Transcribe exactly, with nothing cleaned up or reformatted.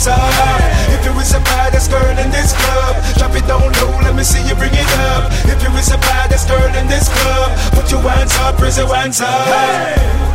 hands up. If you is a baddest girl in this club, drop it down low, let me see you bring it up. If you is a baddest girl in this club, put your hands up, raise your hands up. Hey!